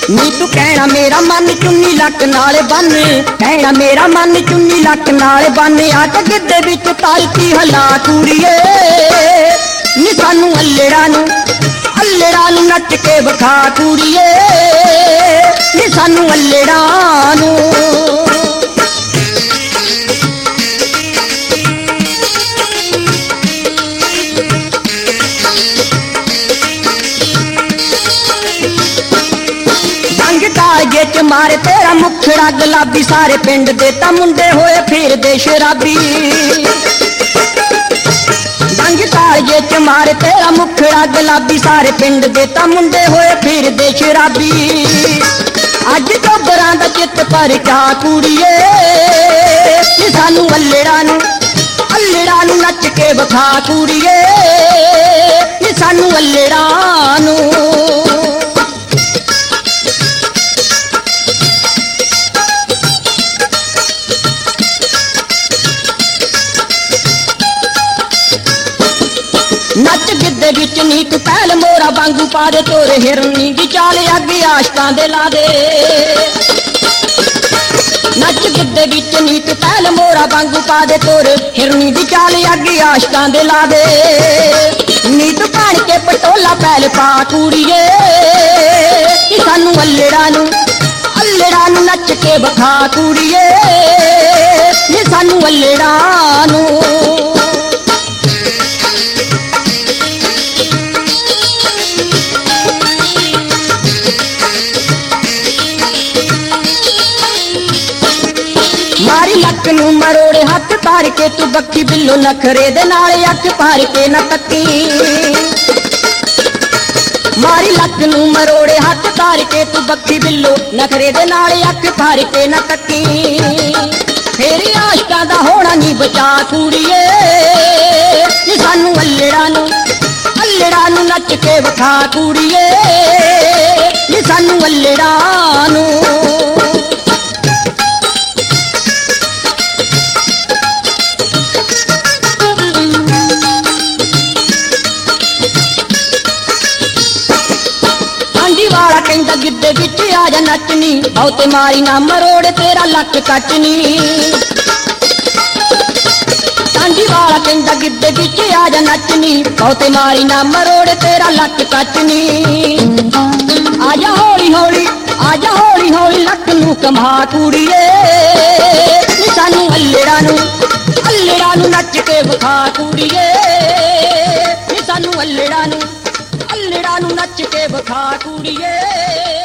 ਨੀ ਤੂੰ ਕਹਿਣਾ ਮੇਰਾ ਮਨ ਚੁੰਨੀ ਲੱਕ ਨਾਲ ਬੰਨ, ਕਹਿਣਾ ਮੇਰਾ ਮਨ ਚੁੰਨੀ ਲੱਕ ਨਾਲ ਬੰਨ, ਆ ਕੇ ਗਿੱਧੇ ਵਿੱਚ ਤਾਲਤੀ ਹਲਾ ਕੁੜੀਏ। ਨੀ ਸਾਨੂੰ ਅੱਲੜਾਂ ਨੂੰ ਨੱਚ ਕੇ ਵਿਖਾ ਕੁੜੀਏ, ਨੀ ਸਾਨੂੰ ਅੱਲੜਾਂ ਨੂੰ। ਕਾਲਜੇ ਚ ਮਾਰੇ ਤੇਰਾ ਮੁਖੜਾ ਗੁਲਾਬੀ, ਸਾਰੇ ਪਿੰਡ ਦੇ ਤਾਂ ਮੁੰਡੇ ਹੋਏ ਫਿਰਦੇ ਸ਼ਰਾਬੀ। ਡੰਗ ਕਾਲਜੇ ਚ ਮਾਰੇ ਤੇਰਾ ਮੁਖੜਾ ਗੁਲਾਬੀ, ਸਾਰੇ ਪਿੰਡ ਦੇ ਤਾਂ ਮੁੰਡੇ ਹੋਏ ਫਿਰਦੇ ਸ਼ਰਾਬੀ। ਅੱਜ ਟੱਬਰਾਂ ਦਾ ਚਿੱਤ ਪਰਚਾ ਕੁੜੀਏ, ਨੀ ਸਾਨੂੰ ਅੱਲੜਾਂ ਨੂੰ ਨੱਚ ਕੇ ਵਿਖਾ ਕੁੜੀਏ, ਨੀ ਸਾਨੂੰ ਅੱਲੜਾਂ ਨੂੰ। ਨੱਚ ਗਿੱਧੇ ਵਿੱਚ ਨੀ ਤੂੰ ਪਹਿਲ ਮੋਰਾ ਵਾਂਗੂ ਪਾ ਦੇ, ਤੋਰ ਹਿਰਨੀ ਦੀ ਚਾਲ ਅੱਗੇ ਆਸ਼ਕਾਂ ਦੇ ਲਾ ਦੇ। ਨੱਚ ਗਿੱਧੇ ਵਿੱਚ ਨੀ ਤੂੰ ਪਹਿਲ ਮੋਰਾ ਵਾਂਗੂ ਪਾ ਦੇ, ਤੋਰ ਹਿਰਨੀ ਦੀ ਚਾਲ ਅੱਗੇ ਆਸ਼ਕਾਂ ਦੇ ਲਾ ਦੇ। ਨੀ ਤੂੰ ਭਣ ਕੇ ਪਟੋਲਾ ਪਹਿਲ ਪਾ ਕੁੜੀਏ, ਨੀ ਸਾਨੂੰ ਅੱਲੜਾਂ ਨੂੰ ਨੱਚ ਕੇ ਵਿਖਾ ਕੁੜੀਏ, ਨੀ ਸਾਨੂੰ ਅੱਲੜਾਂ ਨੂੰ। ਮਾਰੀ ਲੱਕ ਨੂੰ ਮਰੋੜੇ ਹੱਥ ਧਾਰ ਕੇ ਤੂੰ ਬੱਕੀ ਬਿੱਲੋ, ਨਖਰੇ ਦੇ ਨਾਲ ਅੱਖ ਪਾਰ ਕੇ ਨਾ ਤੱਕੀ। ਮਾਰੀ ਲੱਕ ਨੂੰ ਮਰੋੜੇ ਹੱਥ ਧਾਰ ਕੇ ਤੂੰ ਬੱਕੀ ਬਿੱਲੋ, ਨਖਰੇ ਦੇ ਨਾਲ ਅੱਖ ਪਾਰ ਕੇ ਨਾ ਤੱਕੀ। ਫੇਰ ਆਸ਼ਕਾਂ ਦਾ ਹੋਣਾ ਨੀ ਬਚਾ ਕੁੜੀਏ, ਨੀ ਸਾਨੂੰ ਅੱਲੜਾਂ ਨੂੰ ਨੱਚ ਕੇ ਵਿਖਾ ਕੁੜੀਏ, ਨੀ ਸਾਨੂੰ ਅੱਲੜਾਂ ਨੂੰ। ਵਾਲਾ ਕਹਿੰਦਾ ਗਿੱਧੇ ਵਿੱਚ ਆ ਜਾ ਨੱਚਨੀ, ਬਹੁਤੇ ਮਾਰੀ ਨਾ ਮਰੋੜੇ ਤੇਰਾ ਲੱਕ ਕੱਟਨੀ। ਸਾਂਝੀ ਵਾਲਾ ਕਹਿੰਦਾ ਗਿੱਧੇ ਵਿੱਚ ਆ ਜਾ ਨੱਚਨੀ, ਬਹੁਤੇ ਮਾਰੀ ਨਾ ਮਰੋੜੇ ਤੇਰਾ ਲੱਕ ਕੱਟਨੀ। ਆਜਾ ਹੌਲੀ ਹੌਲੀ ਲੱਕ ਨੂੰ ਕਮਾ ਕੁੜੀਏ, ਨੀ ਸਾਨੂੰ ਅੱਲੜਾਂ ਨੂੰ ਨੱਚ ਕੇ ਵਿਖਾ ਕੁੜੀਏ, ਨੀ ਸਾਨੂੰ ਅੱਲੜਾਂ ਨੂੰ ਨੱਚ ਕੇ ਵਿਖਾ ਕੁੜੀਏ।